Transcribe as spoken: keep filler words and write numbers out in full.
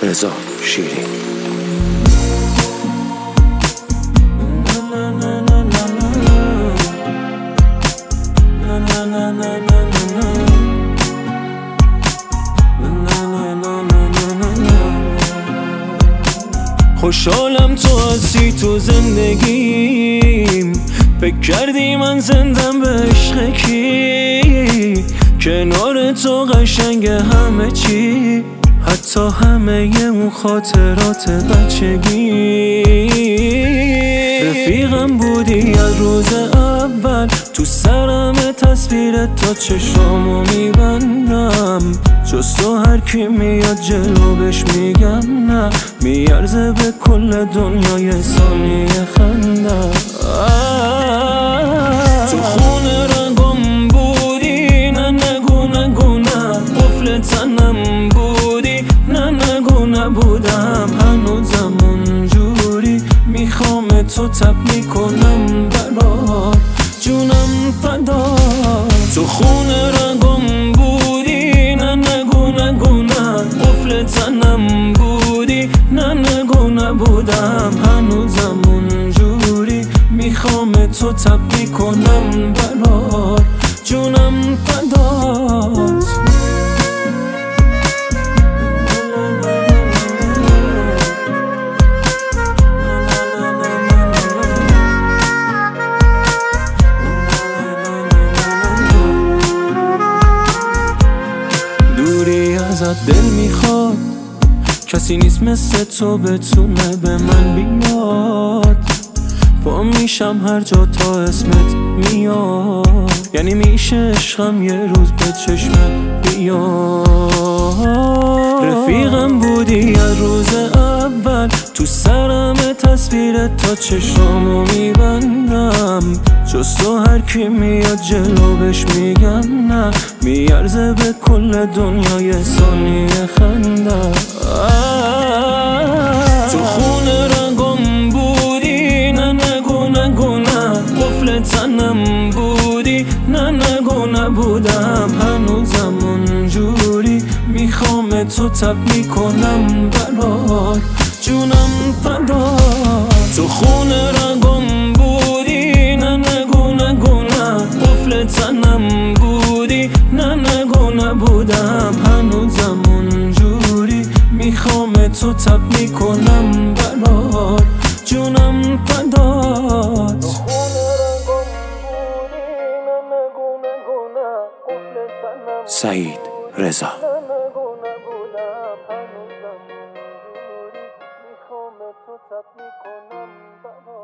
رضا شیری. خوشحالم تو هستی تو زندگیم، فکر کردی من زندم به عشق کی؟ کنار تو قشنگ همه چی، حتی همه اون خاطرات بچگی. رفیقم بودی از روز اول، تو سرم تصویرت تا چشامو میبندم. جز تو هر کی میاد جلو بهش میگم نه، میارزه به کل دنیای ثانیه خندم. تو خونه رنگم بودی، نه نگو نگو نه، قفل تنم بودی، نه نگو نبودم. هنوزم اونجوری میخوام تو تب میکنم برات، جونم فدا. تو خونه رنگم بودی، نه نگو نگو نه، قفل تنم بودی، نه نگو نبودم. هنوزم اونجوری میخوام تو تب میکنم برات، جونم فدات. ازت دل میخواد، کسی نیست مثل تو بتونه به من بیاد. پا میشم هر جا تا اسمت میاد، یعنی میشه عشقم یه روز به چشمت بیاد. رفیقم بودی از روز اول، تو سرم تصویرت تا چشامو میبندم. جز تو هر کی میاد جلو بهش میگم نه، میارزه به کل دنیای ثانیه خندم. تو خونه رنگم بودی، نه نگو نگو نه، قفل تنم بودی، نه نگو نبودم. هنوزم اونجوری میخوام تو تب میکنم برات، جونم فدا. تو خونه رنگم بودی، نه نگو نگو نه، قفل تنم بودی، نه نگو نبودم. هنوزم اونجوری میخوام تو تب میکنم برات، جونم فدات. سعید رضا. میخوام تو تب میکنم برات.